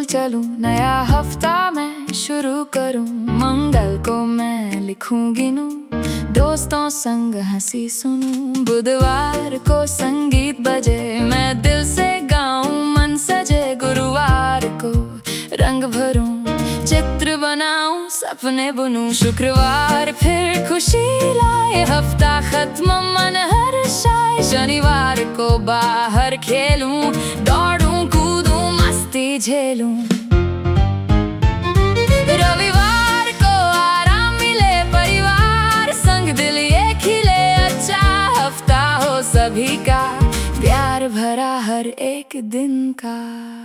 चलूं, नया हफ्ता मैं शुरू करूं। मंगल को मैं लिखूं गिनूं, दोस्तों संग हंसी सुनूं। बुधवार को संगीत बजे, मैं दिल से गाऊं मन सजे। गुरुवार को रंग भरूं, चित्र बनाऊं, सपने बुनूं। शुक्रवार फिर खुशी लाए, हफ्ता खत्म मन हर्षाए। शनिवार को बाहर खेलूं, दौड़ूं कूदूं मस्ती झेलूं। रविवार को आराम मिले, परिवार संग दिल ये खिले। अच्छा हफ्ता हो सभी का, प्यार भरा हर एक दिन का।